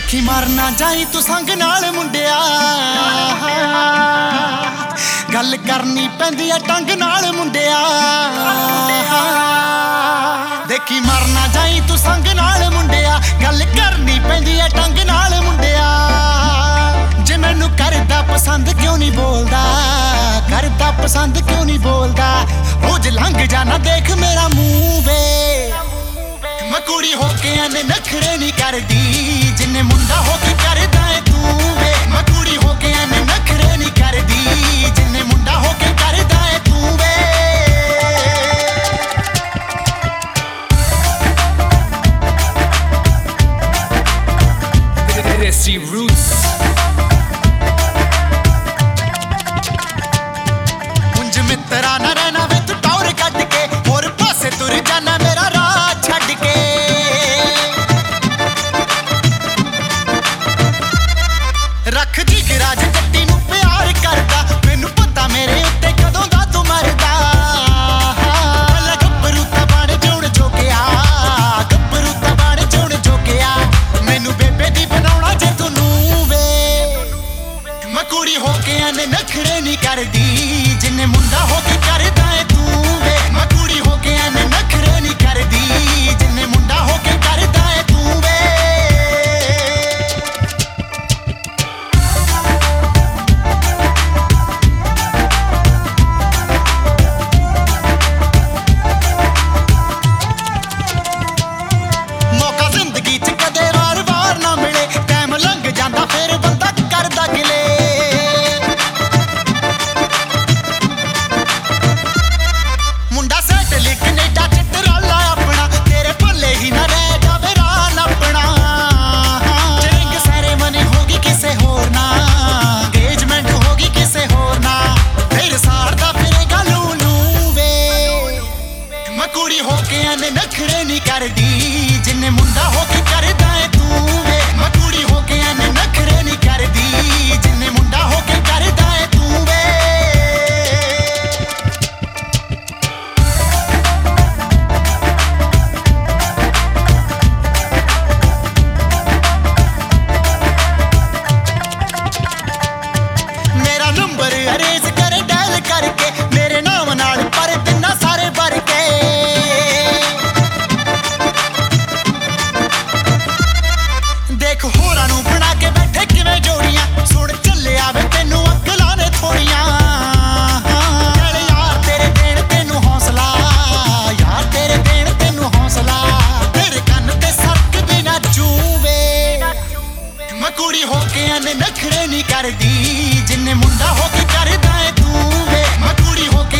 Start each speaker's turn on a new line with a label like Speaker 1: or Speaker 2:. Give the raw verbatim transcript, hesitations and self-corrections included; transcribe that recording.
Speaker 1: देखी मर ना जाई तू संग नाल मुंडिया, गल करनी पैंदी है टंग नाल मुंडिया। देखी मर ना जाई तू संग नाल मुंडिया, गल करनी पैंदी है टंग नाल मुंडिया। जे मैनू करदा पसंद क्यों नहीं बोलदा, करदा पसंद क्यों नहीं बोलदा। रोज लंघ जाना देख मेरा मुंह वे, मैं कुड़ी होके एने नखरे नहीं करदी, जिन्ने मुंडा होके करदा है तू वे। मैं कुड़ी होके एने नखरे नहीं करदी, जिन्ने मुंडा होके करदा है तू वे।
Speaker 2: Desi Roots
Speaker 1: मुंज मित्रा ना रहना वे तू टौर कट के, और पासे तुर जाना मेरा राह छड़ के। रख जी गिराज जट्टी नू प्यार करदा, मैनू पता मेरे उत्ते कदों दा तू मरदा। गब्बरू ता बण जोड़ जोगिया, गब्बरू ता बण जोड़ जोगिया। मैनू बेबे दी बनाउणा जे तू नू वे, मैं कुड़ी होके एने नखरे नहीं करदी, जिन्ने मुंडा होके करदा है तू वे। मैं कुड़ी होके एने नखरे नहीं करदी, जिन्ने मुंडा होके करदा है तू वे। मौका जिंदगी च कदे वार वार ना मिले, टाइम लंघ जांदा फिर बंदा करदा गिले। मुंडा सेट लिख कनेडा च टराला अपना, तेरे भले ही ना रह जावे राह अपना। रिंग सैरेमनी होगी किसे होर ना, एंगेजमेंट होगी किसे होर ना, फिर सारदा फिरेगा लू लू वे। मैं कुड़ी होके एने नखरे नहीं करदी, जिन्ने मुंडा होके करदा है तू वे। मैं कुड़ी होके एने नखरे नहीं करदी, जिन्ने मुंडा होके करदा है तू वे। मेरा नंबर अरेज करे डायल करके, मेरे नाम नाल पर दिना सारे भर के। देख होरां नूं बना के बैठे किवें जोड़ियां, सुन चले आवे तैनू अकलां ने थोड़ियां। चल यार तेरे देण तैनू हौसला, यार तेरे देण तैनू हौसला। तेरे कन्न ते सरक भी ना जूवे, मैं कुड़ी होके एने नखरे नहीं करदी, जिन्ने मुंडा होके करदा है तू वे। मैं कुड़ी होके